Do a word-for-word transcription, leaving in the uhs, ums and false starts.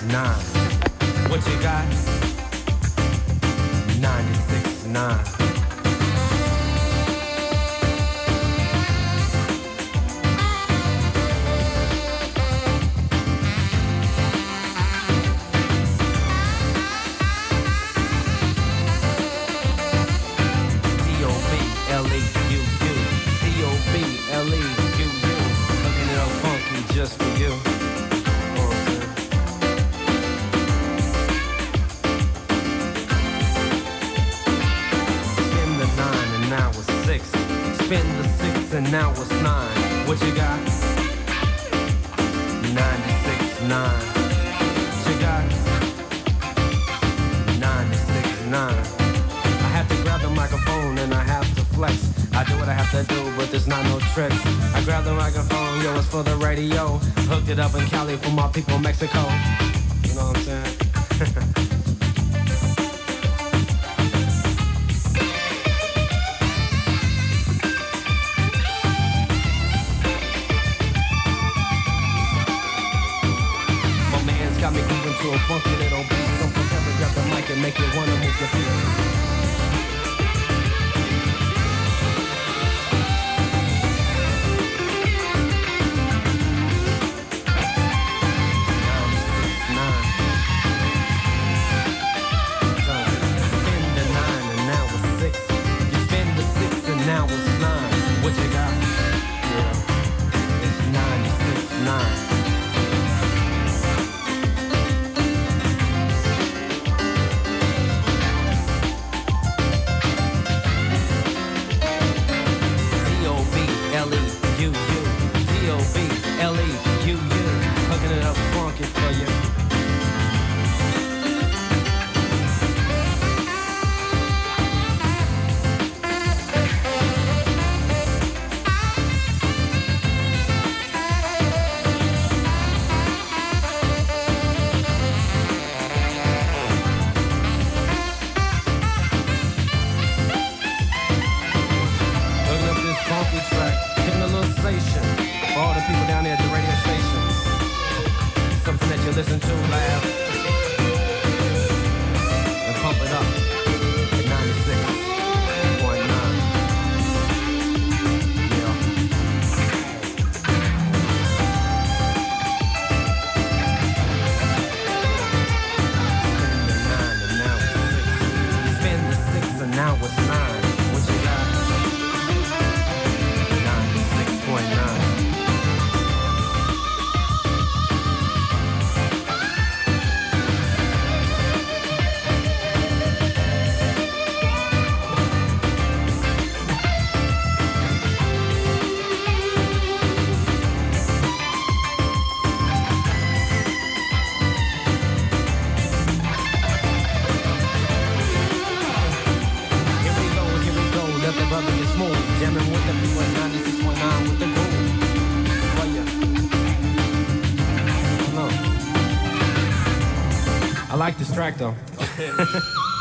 nine. What you got? ninety-six nine. Just for you. Spin the nine and now it's six. Spin the six and now it's nine. What you got? ninety-six nine. What you got? ninety-six nine. I have to grab the microphone and I have to flex. I do what I have to do, but there's not no tricks. I grab the microphone, yo, it's for the radio. Hooked it up in Cali for my people in Mexico. You know what I'm saying? My man's got me grooving to a funky little beat. So prepare to grab the mic and make you wanna move your feet. Listen to laugh and pump it up at ninety-six point nine. Yeah. Spin the nine and now it's six. Spin the six and now it's nine. What you got? ninety-six point nine. Jamming with the people at ninety-six point nine with the groove. Oh yeah. No. I like this track though.